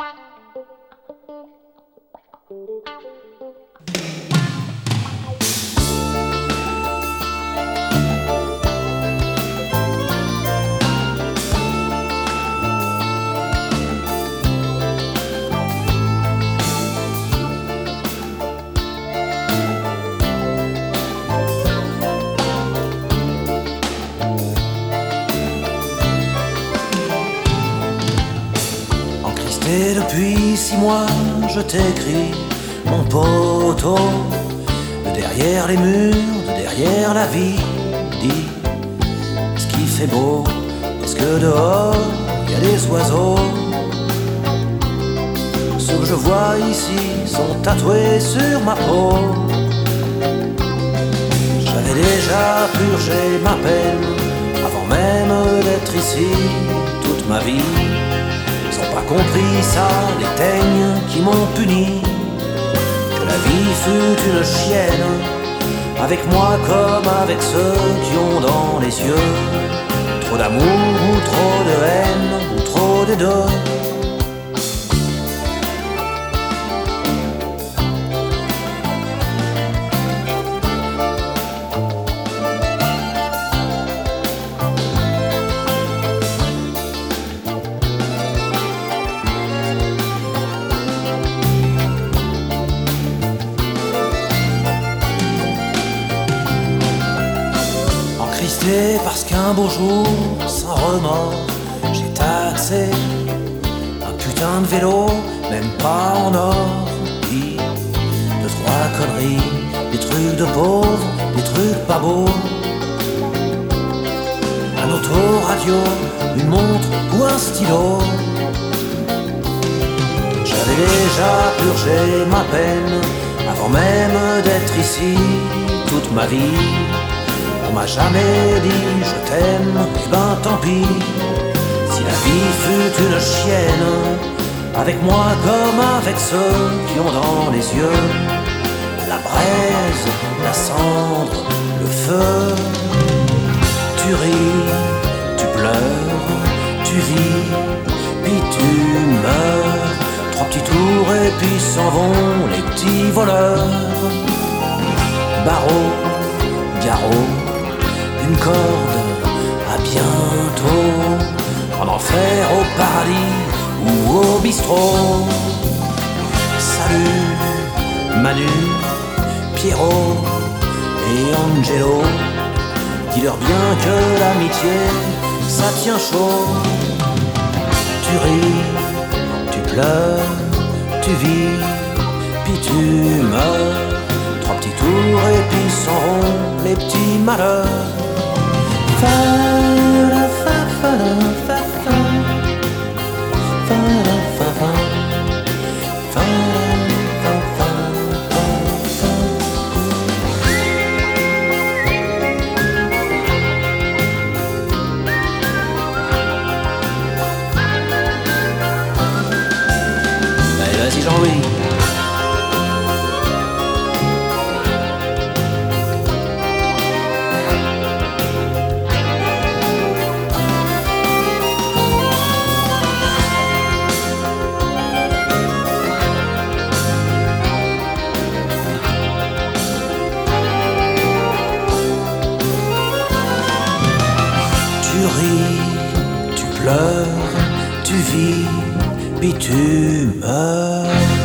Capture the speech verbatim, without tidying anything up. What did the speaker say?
Et depuis six mois, je t'écris, mon poteau, de derrière les murs, de derrière la vie. Dis, est-ce qu'il fait beau? Est-ce que dehors, il y a des oiseaux? Ceux que je vois ici sont tatoués sur ma peau. J'avais déjà purgé ma peine avant même d'être ici toute ma vie. Ils n'ont pas compris ça, les teignes qui m'ont puni. Que la vie fut une chienne, avec moi comme avec ceux qui ont dans les yeux trop d'amour ou trop de haine, ou trop des deux. Parce qu'un beau jour, sans remords, j'ai taxé un putain de vélo, même pas en or. Dit deux, trois conneries, des trucs de pauvres, des trucs pas beaux. Un autoradio, une montre ou un stylo. J'avais déjà purgé ma peine avant même d'être ici toute ma vie. On m'a jamais dit je t'aime, et ben tant pis. Si la vie fut une chienne, avec moi comme avec ceux qui ont dans les yeux la braise, la cendre, le feu. Tu ris, tu pleures, tu vis, puis tu meurs. Trois petits tours et puis s'en vont les petits voleurs. Barreau, garrot, une corde, à bientôt, en enfer, au paradis ou au bistrot. Salut, Manu, Pierrot et Angelo, dis-leur bien que l'amitié, ça tient chaud. Tu ris, tu pleures, tu vis, puis tu meurs. Trois petits tours et puis s'en vont les petits malheurs. Allez, vas-y Jean-Louis. Tu ris, tu pleures, tu vis, puis tu meurs.